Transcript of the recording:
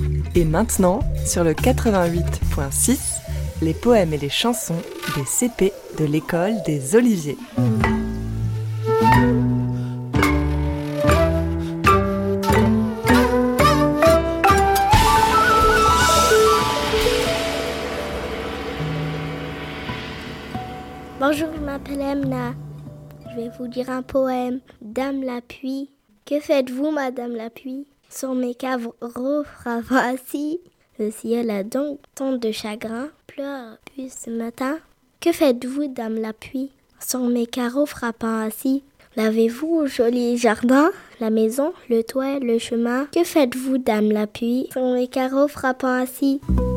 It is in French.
Et maintenant, sur le 88.6, les poèmes et les chansons des CP de l'école des Oliviers. Bonjour, je m'appelle Emna. Je vais vous dire un poème. Dame la pluie. Que faites-vous, Madame la pluie? Sur mes carreaux frappant assis, le ciel a donc tant de chagrin, pleure depuis ce matin. Que faites-vous, Dame la pluie? Sur mes carreaux frappant assis, lavez-vous au joli jardin, la maison, le toit, le chemin. Que faites-vous, Dame la pluie? Sur mes carreaux frappant assis.